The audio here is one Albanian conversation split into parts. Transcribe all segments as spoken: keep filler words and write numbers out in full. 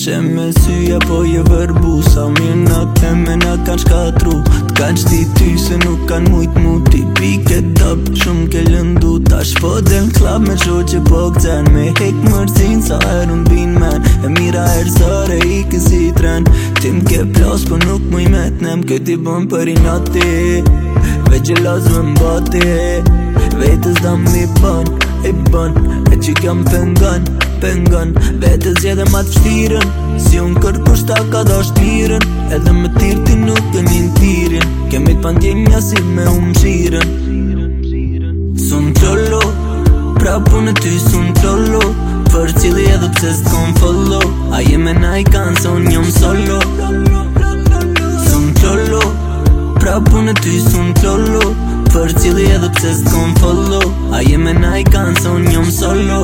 She me syja po je vërbu Sa mirë na keme na kan shkatru T'kan qti ty se nuk kan mujt mu Ti pike top shumë ke lëndu Tash po del klab me qo që po këtën Me hek mërzin sa herën bin men E mira her sare i kësi tren Ti m'ke plas po nuk muj me t'nem Këti bën për i nati Veqelas me mbati Vetës da mi bën, i bën E që kam pengan, pengan Vetës jedhe ma t'fshtiren Si unë kërkush ta ka dasht miren Edhe më tirë ti nuk e njën tirin Kemi t'pandjenja si me u mshiren Sun trollo Prapu në ty sun trollo Për cili edhe pse s'kon follow A jeme na i kanë se unë jom solo Sun trollo Prapu në ty sun trollo Për cili edhe pse s'kon follow A jeme na i kanë se unë jom solo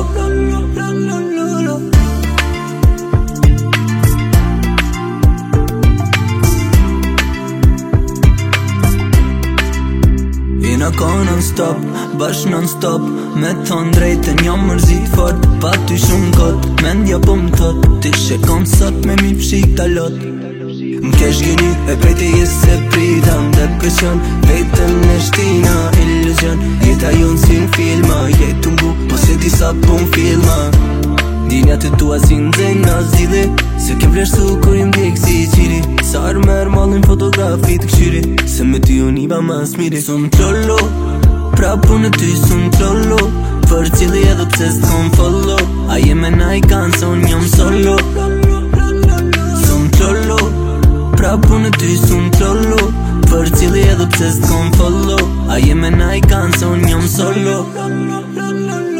Jena ka non-stop, bash non-stop Me thon drejten jam mërzit fort Pa ty shumë kot, mendja po m'thot Ti shekon sot me mi pshik talot M'kesh gjeni e prejti jes se pridam Depresion, vetëm në shtina Ilusion, jeta jonë si n'filma Jetu mbu, po se ti sa pun filma Dinja të tua si n'zena zili Se ke vreshtu kur im djek si qiri Sa armer malin fotografi të këshyri Se me ty unë i ba mas miri Sun trollo, prapu në ty sun trollo Për cili edhe pse s'kon follow A jeme na i kanë se unë jom solo Sun trollo, prapu në ty sun trollo Për cili edhe pse s'kon follow A jeme na i kanë se unë jom solo